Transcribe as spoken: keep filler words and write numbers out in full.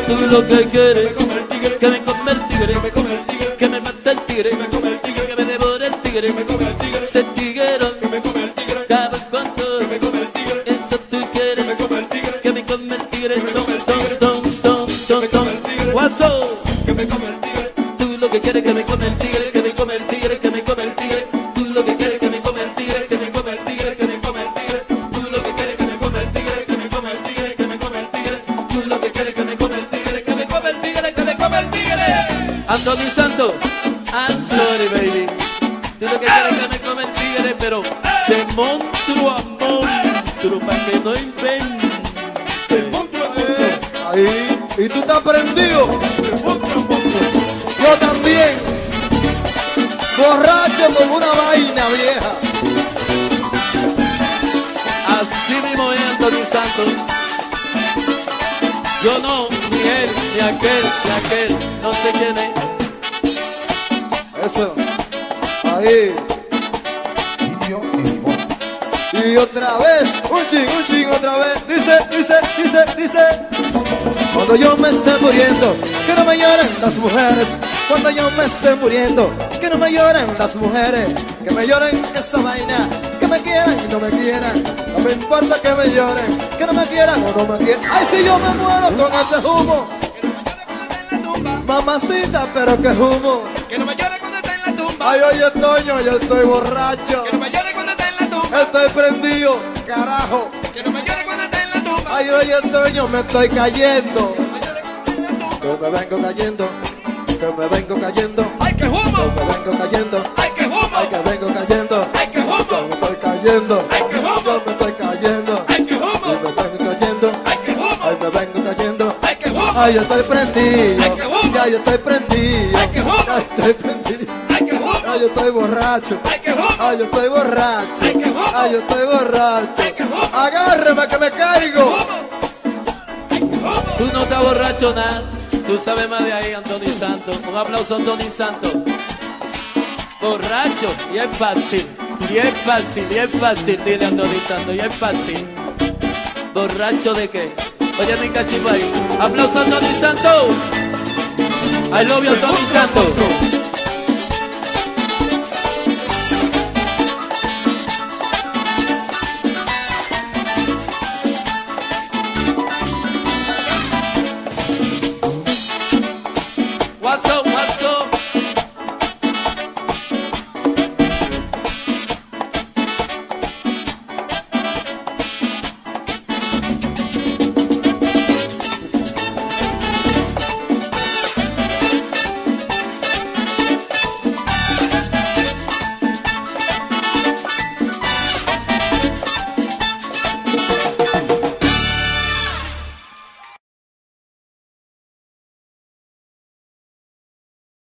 Tú lo que quieres, que me come el tigre, que me mate el tigre, que me devore el tigre, ese tiguero, acaba con todo. Eso tú quieres, que me come el tigre, tom, tom, tom, tom, tom, tom. Guaso, tú lo que quieres, que me come el tigre, que me come el tigre, que me come el tigre. Tú lo que quieres, que me come el tigre, que me come el tigre, que me come el tigre. Tú lo que quieres, que me come el tigre, que me come el tigre, que me come el tigre. Tú lo que quieres, que me come el tigre, que me come el tigre, que me come el tigre. Anthony Santos, I'm sorry baby. Tú lo que quieres, que me come el tigre, pero de monstruo a monstruo, para que no invente. Ahí, y tú estás prendido. Yo también, borracho como una vaina vieja. Así mismo es Anthony Santos. Yo no, ni él, ni aquel, ni aquel, no sé quién es. Eso, ahí. Y otra vez, un ching, un ching, otra vez. Dice, dice, dice, dice. Cuando yo me esté muriendo, que no me lloren las mujeres. Cuando yo me esté muriendo, que no me lloren las mujeres. Que me lloren esa vaina, que me quieran y no me quieran. No me importa que me lloren, que no me quieran o no me quieran. Ay, si yo me muero con ese humo. Mamacita, pero que humo. Que no me llore cuando esté en la tumba. Ay, oye, Toño, yo estoy borracho. Que no me llore cuando esté en la tumba. Estoy prendido, carajo. Que no me llore cuando esté en la tumba. Ay, oye, Toño, me estoy cayendo. Que me vengo cayendo. Que me vengo cayendo. ¡Ay, qué Que humo! me vengo cayendo. ¡Ay, qué humo! Ay, que vengo cayendo. ¡Ay, qué humo! Que me estoy cayendo. ¡Ay, qué humo! Yo me estoy cayendo. ¡Ay, qué Ay, humo! me vengo cayendo. ¡Ay, qué humo! Ay, me vengo cayendo. ¡Ay, qué humo! Ay, yo estoy prendido. Ay, qué humo. Ya yo estoy prendido. Ay, qué humo. Ya estoy prendido. ¡Ay, qué humo! Ay, yo estoy borracho. ¡Ay, qué humo! Ay, yo estoy borracho. Ay, qué humo. Ay, yo estoy borracho. Ay, qué humo. Agárreme que me caigo. Tú no estás borracho nada. Tú sabes más de ahí, Anthony Santos. Un aplauso a Anthony Santos. Borracho, y es fácil. Y es fácil, y es fácil, dile a Anthony Santos, y es fácil. ¿Borracho de qué? Oye, mi cachipa ahí. Aplauso a Anthony Santos. I love you, Anthony Santos.